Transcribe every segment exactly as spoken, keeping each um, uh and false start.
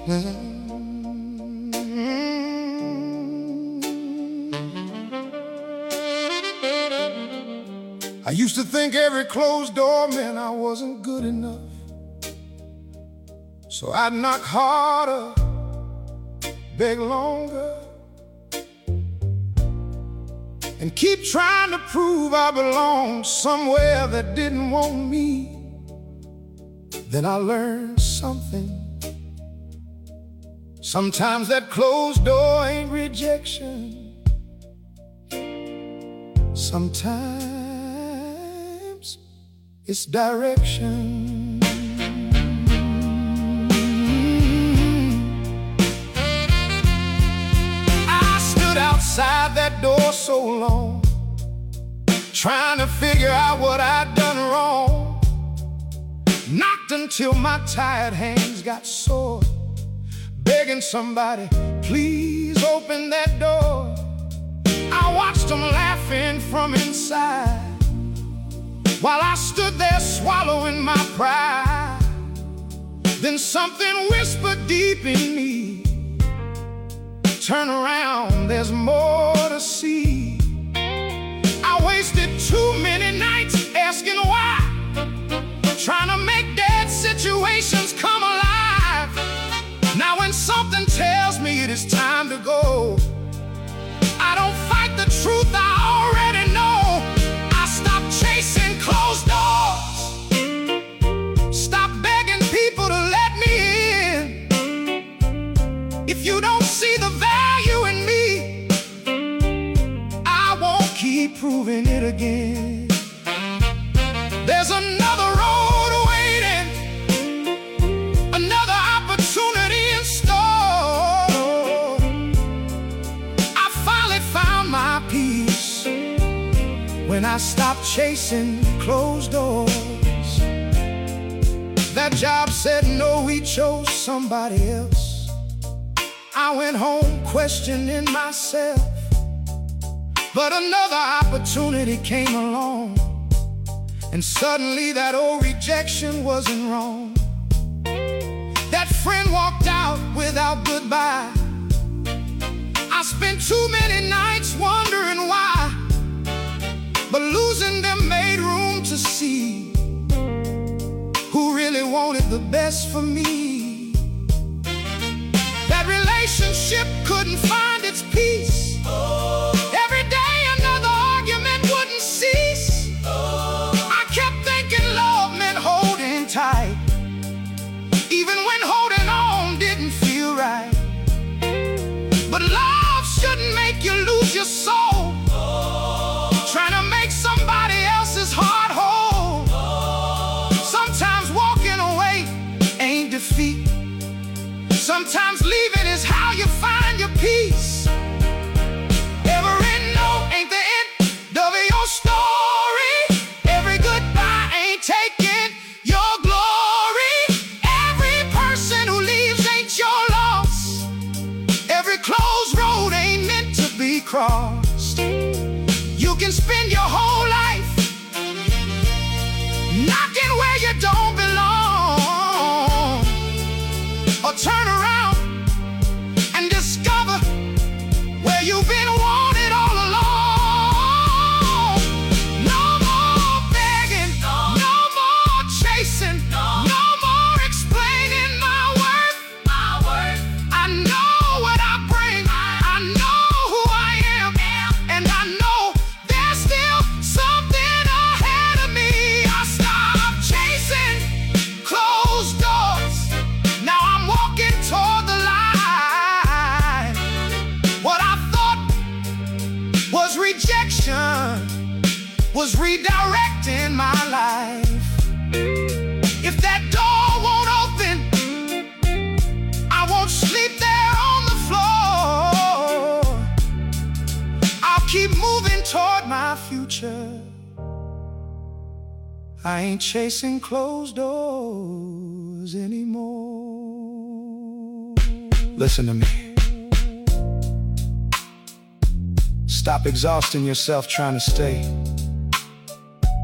I used to think every closed door meant I wasn't good enough, so I'd knock harder, beg longer, and keep trying to prove I belonged somewhere that didn't want me. Then I learned something. Sometimes that closed door ain't rejection. Sometimes it's direction. I stood outside that door so long, trying to figure out what I'd done wrong. Knocked until my tired hands got sore, begging somebody, please open that door. I watched them laughing from inside, while I stood there swallowing my pride. Then something whispered deep in me, turn around, there's more to see. I wasted too many nights asking why, trying to make dead situations come alive. Now when something tells me it is time to go, I don't fight the truth I already know. I stop chasing closed doors, stop begging people to let me in. If you don't see the value in me, I won't keep proving it again. There's another road waiting, another opportunity in store. I finally found my peace when I stopped chasing closed doors. That job said no, we chose somebody else. I went home questioning myself, but another opportunity came along, and suddenly that old rejection wasn't wrong. That friend walked out without goodbye. I spent too many nights wondering why, but losing them made room to see who really wanted the best for me. That relationship couldn't find its peace. Every day another argument wouldn't cease. I kept thinking love meant holding tight, even when holding on didn't feel right. But love shouldn't make you lose your soul, trying to make somebody else's heart whole. Sometimes walking away ain't defeat. Sometimes leaving is how you find your peace. Every no ain't the end of your story. Every goodbye ain't taking your glory. Every person who leaves ain't your loss. Every closed road ain't meant to be crossed. You can spend your whole life knocking where you don't belong, or turn around and discover where you've been wanted all along. No more begging, no more chasing, no more explaining my worth. I know what I bring, I know who I am, and I know there's still something ahead of me. I stopped chasing closed doors. Now I'm walking toward the light. What I thought was rejection was redirecting my life. If that door won't open, I won't sleep there on the floor. I'll keep moving toward my future. I ain't chasing closed doors anymore. Listen to me. Stop exhausting yourself trying to stay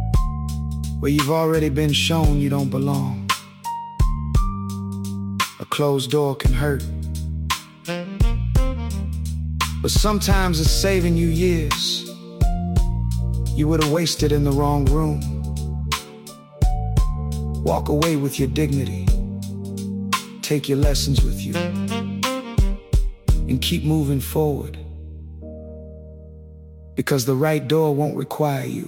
where you've already been shown you don't belong. A closed door can hurt, but sometimes it's saving you years you would have wasted in the wrong room. Walk away with your dignity, take your lessons with you, and keep moving forward, because the right door won't require you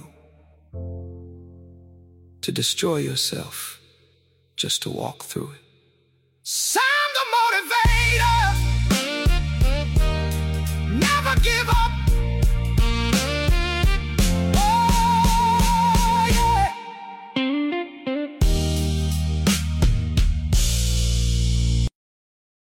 to destroy yourself just to walk through it.